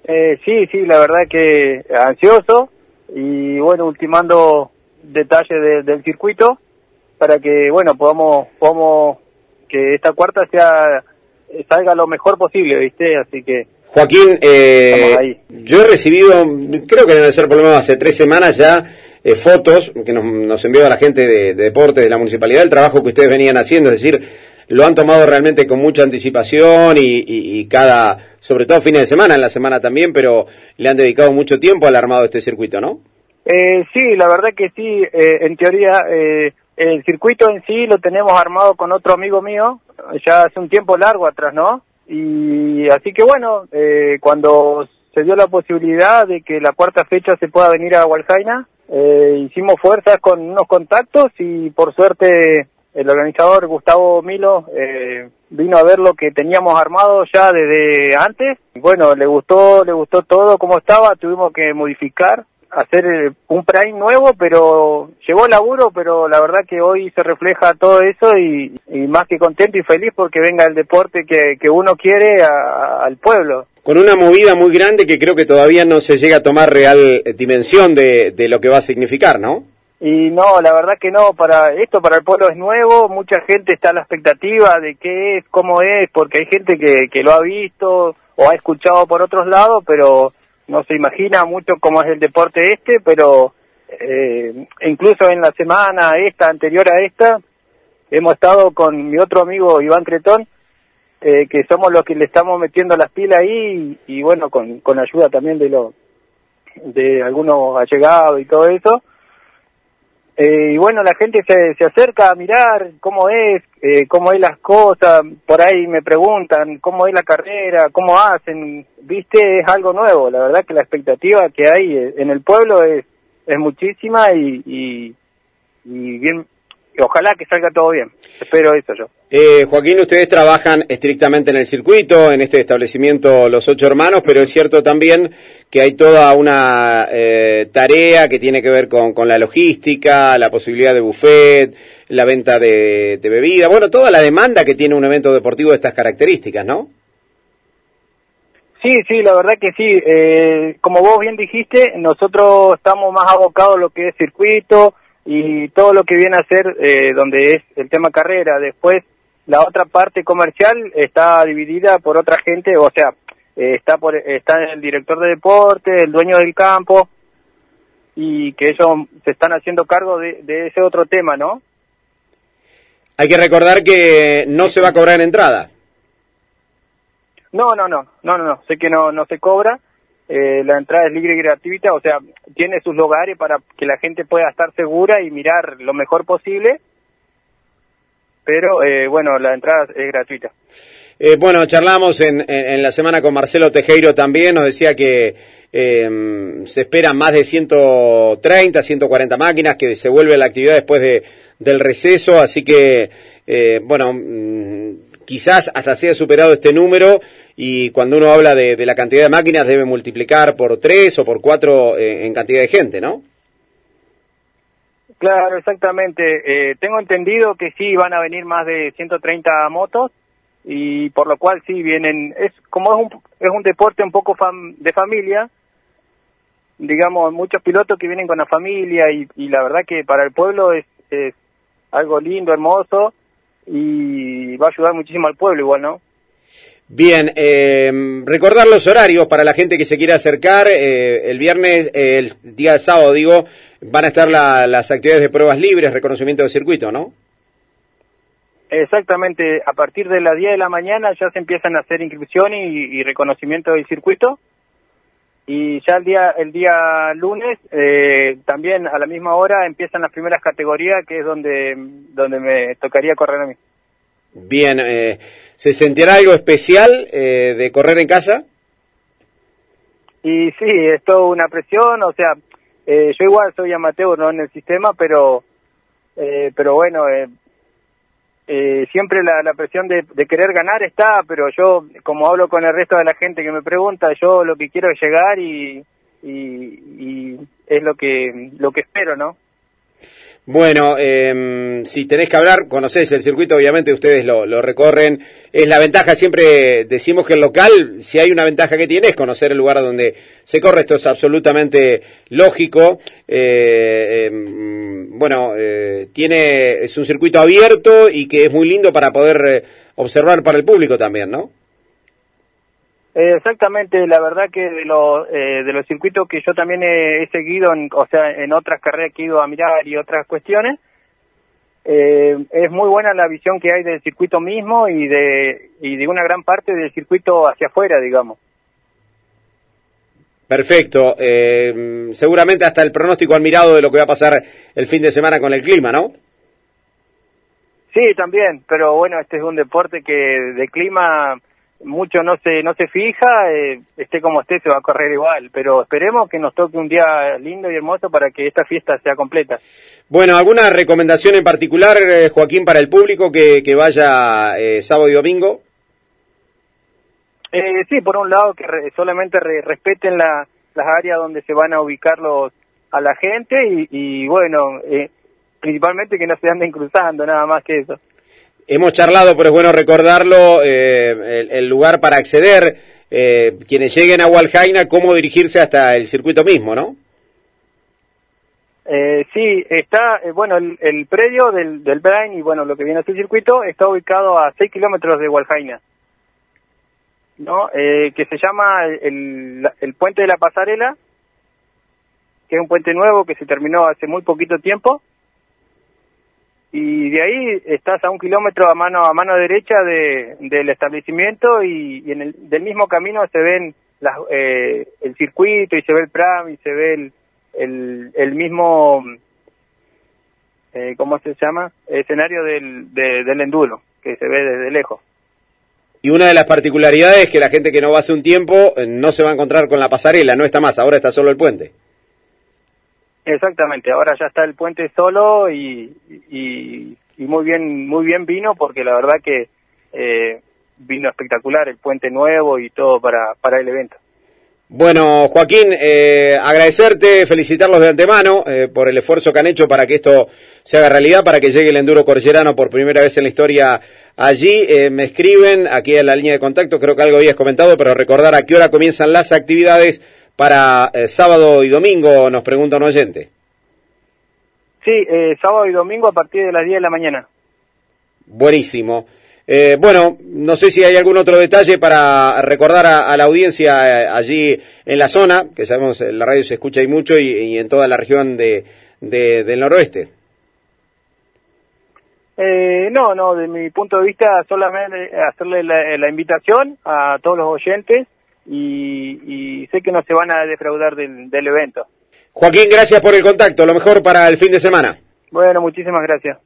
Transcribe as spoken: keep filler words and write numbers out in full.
Eh, sí, sí, la verdad que ansioso y bueno, ultimando detalles de, del circuito para que, bueno, podamos, podamos que esta cuarta sea salga lo mejor posible, ¿viste? Así que Joaquín, eh, ahí. yo he recibido, creo que debe ser por lo menos hace tres semanas ya, eh, fotos que nos, nos envió la gente de, de deportes de la municipalidad, el trabajo que ustedes venían haciendo, es decir, lo han tomado realmente con mucha anticipación y, y, y cada, sobre todo fines de semana, en la semana también, pero le han dedicado mucho tiempo al armado de este circuito, ¿no? Eh, sí, la verdad que sí, eh, en teoría eh, el circuito en sí lo tenemos armado con otro amigo mío, ya hace un tiempo largo atrás, ¿no? Y así que bueno, eh, cuando se dio la posibilidad de que la cuarta fecha se pueda venir a Hualjaina, eh, hicimos fuerzas con unos contactos y por suerte el organizador Gustavo Milo eh, vino a ver lo que teníamos armado ya desde antes. Bueno, le gustó, le gustó todo como estaba, tuvimos que modificar, hacer un prime nuevo, pero llegó el laburo, pero la verdad que hoy se refleja todo eso y, y más que contento y feliz porque venga el deporte que, que uno quiere a, al pueblo. Con una movida muy grande que creo que todavía no se llega a tomar real dimensión de, de lo que va a significar, ¿no? Y no, la verdad que no, para esto para el pueblo es nuevo, mucha gente está a la expectativa de qué es, cómo es, porque hay gente que, que lo ha visto o ha escuchado por otros lados, pero no se imagina mucho cómo es el deporte este, pero eh, incluso en la semana esta, anterior a esta, hemos estado con mi otro amigo Iván Cretón, eh, que somos los que le estamos metiendo las pilas ahí, y, y bueno, con, con ayuda también de los de algunos allegados y todo eso. Eh, y bueno, la gente se, se acerca a mirar cómo es, eh, cómo es las cosas, por ahí me preguntan cómo es la carrera, cómo hacen, viste, es algo nuevo, la verdad que la expectativa que hay en el pueblo es, es muchísima y, y, y bien, y ojalá que salga todo bien, espero eso yo. Eh, Joaquín, ustedes trabajan estrictamente en el circuito, en este establecimiento Los Ocho Hermanos, pero es cierto también que hay toda una eh, tarea que tiene que ver con, con la logística, la posibilidad de buffet, la venta de, de bebida, bueno, toda la demanda que tiene un evento deportivo de estas características, ¿no? Sí, sí, la verdad que sí. Eh, como vos bien dijiste, nosotros estamos más abocados a lo que es circuito y todo lo que viene a ser eh, donde es el tema carrera. Después, la otra parte comercial está dividida por otra gente, o sea, eh, está por está el director de deporte, el dueño del campo, y que ellos se están haciendo cargo de, de ese otro tema, ¿no? Hay que recordar que no se va a cobrar entrada. No, no, no, no, no, no, sé que no, no se cobra, eh, la entrada es libre y gratuita, o sea, tiene sus lugares para que la gente pueda estar segura y mirar lo mejor posible, pero eh, bueno, la entrada es gratuita. Eh, bueno, charlamos en, en, en la semana con Marcelo Tejero también, nos decía que eh, se esperan más de ciento treinta, ciento cuarenta máquinas, que se vuelve la actividad después de, del receso, así que, eh, bueno, mmm, quizás hasta se haya superado este número y cuando uno habla de, de la cantidad de máquinas debe multiplicar por tres o por cuatro eh, en cantidad de gente, ¿no? Claro, exactamente. Eh, tengo entendido que sí van a venir más de ciento treinta motos y por lo cual sí vienen, es como es un, es un deporte un poco fam, de familia, digamos, muchos pilotos que vienen con la familia y, y la verdad que para el pueblo es, es algo lindo, hermoso y va a ayudar muchísimo al pueblo igual, ¿no? Bien, eh, recordar los horarios para la gente que se quiera acercar. Eh, el viernes, eh, el día de sábado, digo, van a estar la, las actividades de pruebas libres, reconocimiento de circuito, ¿no? Exactamente, a partir de las diez de la mañana ya se empiezan a hacer inscripciones y, y reconocimiento del circuito. Y ya el día el día lunes, eh, también a la misma hora, empiezan las primeras categorías, que es donde, donde me tocaría correr a mí. Bien, eh, ¿se sentirá algo especial eh, de correr en casa? Y sí, es toda una presión, o sea, eh, yo igual soy amateur, no en el sistema, pero eh, pero bueno, eh, eh, siempre la, la presión de, de querer ganar está, pero yo, como hablo con el resto de la gente que me pregunta, yo lo que quiero es llegar y, y, y es lo que lo que espero, ¿no? Bueno, eh, si tenés que hablar, conocés el circuito, obviamente ustedes lo, lo recorren. Es la ventaja, siempre decimos que el local, si hay una ventaja que tiene, es conocer el lugar donde se corre. Esto es absolutamente lógico. Eh, eh, bueno, eh, tiene es un circuito abierto y que es muy lindo para poder eh, observar para el público también, ¿no? Eh, exactamente, la verdad que de los eh, de los circuitos que yo también he, he seguido, en, o sea, en otras carreras que he ido a mirar y otras cuestiones, eh, es muy buena la visión que hay del circuito mismo y de y de una gran parte del circuito hacia afuera, digamos. Perfecto, eh, seguramente hasta el pronóstico admirado de lo que va a pasar el fin de semana con el clima, ¿no? Sí, también, pero bueno, este es un deporte que de clima mucho no se no se fija, eh, esté como esté se va a correr igual, pero esperemos que nos toque un día lindo y hermoso para que esta fiesta sea completa. Bueno, ¿alguna recomendación en particular, eh, Joaquín, para el público que, que vaya eh, sábado y domingo? Eh, sí, por un lado que re, solamente re, respeten la, las áreas donde se van a ubicar los a la gente y, y bueno, eh, principalmente que no se anden cruzando, nada más que eso. Hemos charlado, pero es bueno recordarlo, eh, el, el lugar para acceder, eh, quienes lleguen a Hualjaina, cómo dirigirse hasta el circuito mismo, ¿no? Eh, sí, está, eh, bueno, el, el predio del, del Brain y bueno, lo que viene a ser circuito está ubicado a seis kilómetros de Hualjaina, ¿no? Eh, que se llama el, el Puente de la Pasarela, que es un puente nuevo que se terminó hace muy poquito tiempo. Y de ahí estás a un kilómetro a mano a mano derecha de, del establecimiento y, y en el del mismo camino se ven las, eh, el circuito y se ve el pram y se ve el, el, el mismo, eh, ¿cómo se llama? Escenario del, de, del enduro, que se ve desde lejos. Y una de las particularidades es que la gente que no va hace un tiempo eh, no se va a encontrar con la pasarela, no está más, ahora está solo el puente. Exactamente, ahora ya está el puente solo y, y, y muy bien muy bien vino porque la verdad que eh, vino espectacular el puente nuevo y todo para, para el evento. Bueno, Joaquín, eh, agradecerte, felicitarlos de antemano eh, por el esfuerzo que han hecho para que esto se haga realidad, para que llegue el enduro cordillerano por primera vez en la historia allí. Eh, me escriben aquí en la línea de contacto, creo que algo habías comentado, pero recordar a qué hora comienzan las actividades para eh, sábado y domingo, nos pregunta un oyente. Sí, eh, sábado y domingo a partir de las diez de la mañana. Buenísimo. Eh, bueno, no sé si hay algún otro detalle para recordar a, a la audiencia eh, allí en la zona, que sabemos en la radio se escucha y mucho, y, y en toda la región de, de del noroeste. Eh, no, no, de mi punto de vista solamente hacerle la, la invitación a todos los oyentes y, y sé que no se van a defraudar del, del evento. Joaquín, gracias por el contacto, lo mejor para el fin de semana. Bueno, muchísimas gracias.